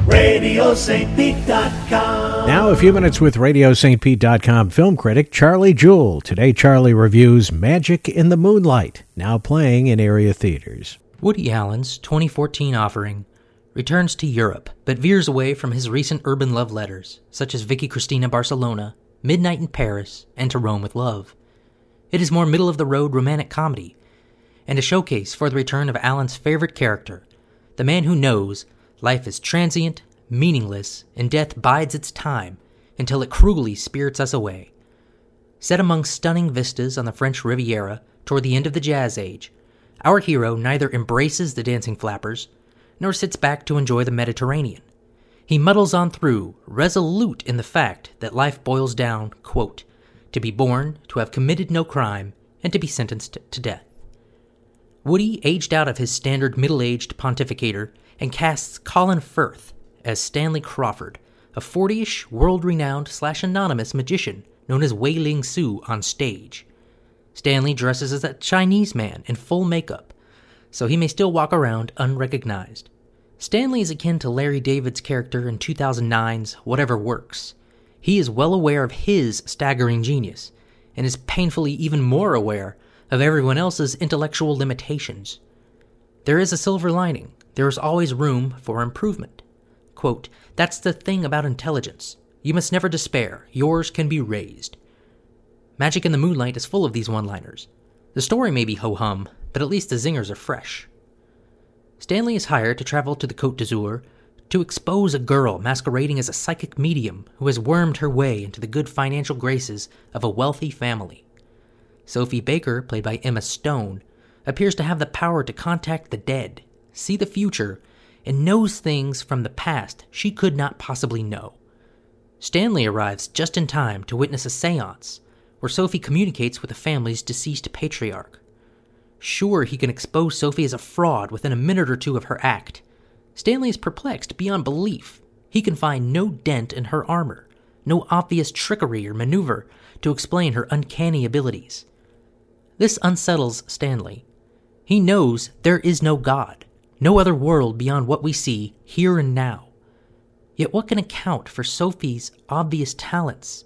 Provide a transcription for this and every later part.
RadioSt.Pete.com. Now a few minutes with RadioSt.Pete.com film critic Charlie Jewell. Today Charlie reviews Magic in the Moonlight, now playing in area theaters. Woody Allen's 2014 offering returns to Europe, but veers away from his recent urban love letters, such as Vicky Cristina Barcelona, Midnight in Paris, and To Rome with Love. It is more middle-of-the-road romantic comedy, and a showcase for the return of Allen's favorite character, the man who knows life is transient, meaningless, and death bides its time until it cruelly spirits us away. Set among stunning vistas on the French Riviera toward the end of the Jazz Age, our hero neither embraces the dancing flappers nor sits back to enjoy the Mediterranean. He muddles on through, resolute in the fact that life boils down, quote, to be born, to have committed no crime, and to be sentenced to death. Woody aged out of his standard middle-aged pontificator and casts Colin Firth as Stanley Crawford, a 40-ish, world-renowned / anonymous magician known as Wei Ling Su on stage. Stanley dresses as a Chinese man in full makeup, so he may still walk around unrecognized. Stanley is akin to Larry David's character in 2009's Whatever Works. He is well aware of his staggering genius, and is painfully even more aware of everyone else's intellectual limitations. There is a silver lining. There is always room for improvement. Quote, that's the thing about intelligence. You must never despair. Yours can be raised. Magic in the Moonlight is full of these one-liners. The story may be ho-hum, but at least the zingers are fresh. Stanley is hired to travel to the Côte d'Azur to expose a girl masquerading as a psychic medium who has wormed her way into the good financial graces of a wealthy family. Sophie Baker, played by Emma Stone, appears to have the power to contact the dead, see the future, and knows things from the past she could not possibly know. Stanley arrives just in time to witness a seance, where Sophie communicates with the family's deceased patriarch. Sure, he can expose Sophie as a fraud within a minute or two of her act. Stanley is perplexed beyond belief. He can find no dent in her armor, no obvious trickery or maneuver to explain her uncanny abilities. This unsettles Stanley. He knows there is no God, no other world beyond what we see here and now. Yet what can account for Sophie's obvious talents?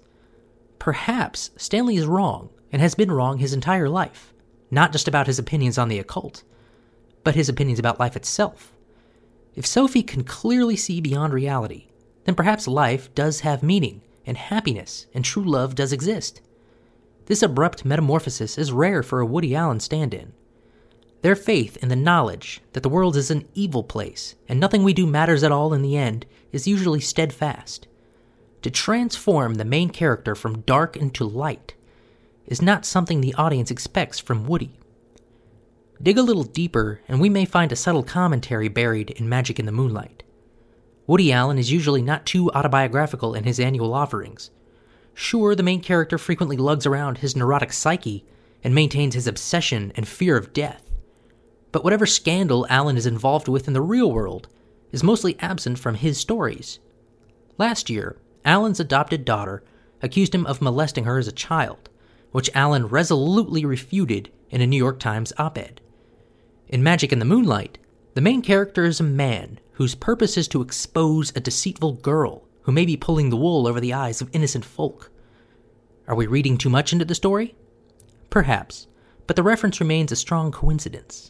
Perhaps Stanley is wrong, and has been wrong his entire life, not just about his opinions on the occult, but his opinions about life itself. If Sophie can clearly see beyond reality, then perhaps life does have meaning, and happiness and true love does exist. This abrupt metamorphosis is rare for a Woody Allen stand-in. Their faith in the knowledge that the world is an evil place and nothing we do matters at all in the end is usually steadfast. To transform the main character from dark into light is not something the audience expects from Woody. Dig a little deeper and we may find a subtle commentary buried in Magic in the Moonlight. Woody Allen is usually not too autobiographical in his annual offerings. Sure, the main character frequently lugs around his neurotic psyche and maintains his obsession and fear of death. But whatever scandal Allen is involved with in the real world is mostly absent from his stories. Last year, Allen's adopted daughter accused him of molesting her as a child, which Allen resolutely refuted in a New York Times op-ed. In Magic in the Moonlight, the main character is a man whose purpose is to expose a deceitful girl who may be pulling the wool over the eyes of innocent folk. Are we reading too much into the story? Perhaps, but the reference remains a strong coincidence.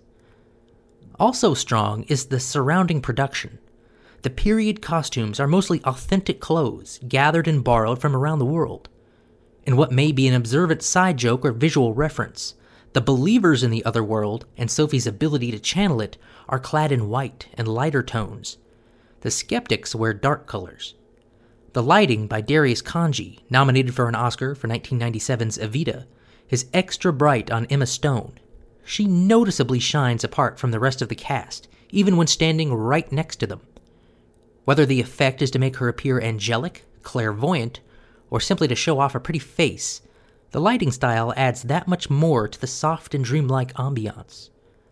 Also strong is the surrounding production. The period costumes are mostly authentic clothes, gathered and borrowed from around the world. In what may be an observant side joke or visual reference, the believers in the other world and Sophie's ability to channel it are clad in white and lighter tones. The skeptics wear dark colors. The lighting by Darius Kanji, nominated for an Oscar for 1997's Evita, is extra bright on Emma Stone. She noticeably shines apart from the rest of the cast, even when standing right next to them. Whether the effect is to make her appear angelic, clairvoyant, or simply to show off a pretty face, the lighting style adds that much more to the soft and dreamlike ambiance.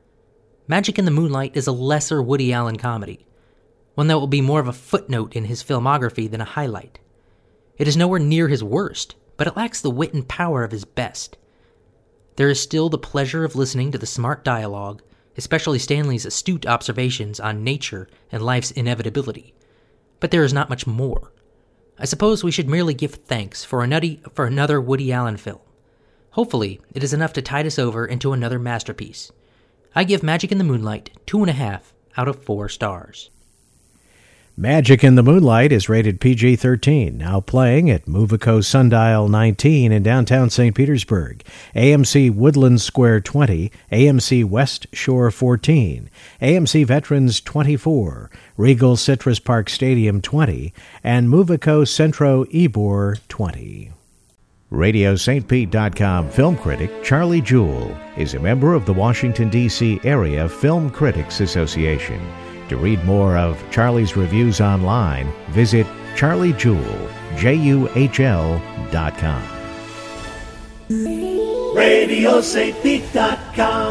Magic in the Moonlight is a lesser Woody Allen comedy, one that will be more of a footnote in his filmography than a highlight. It is nowhere near his worst, but it lacks the wit and power of his best. There is still the pleasure of listening to the smart dialogue, especially Stanley's astute observations on nature and life's inevitability. but there is not much more. I suppose we should merely give thanks for another Woody Allen film. Hopefully, it is enough to tide us over into another masterpiece. I give Magic in the Moonlight 2.5 out of 4 stars. Magic in the Moonlight is rated PG-13, now playing at Movico Sundial 19 in downtown St. Petersburg, AMC Woodland Square 20, AMC West Shore 14, AMC Veterans 24, Regal Citrus Park Stadium 20, and Movico Centro Ybor 20. RadioSt.Pete.com film critic Charlie Jewell is a member of the Washington, D.C. Area Film Critics Association. To read more of Charlie's reviews online, visit charliejewell.com. RadioSt.Pete.com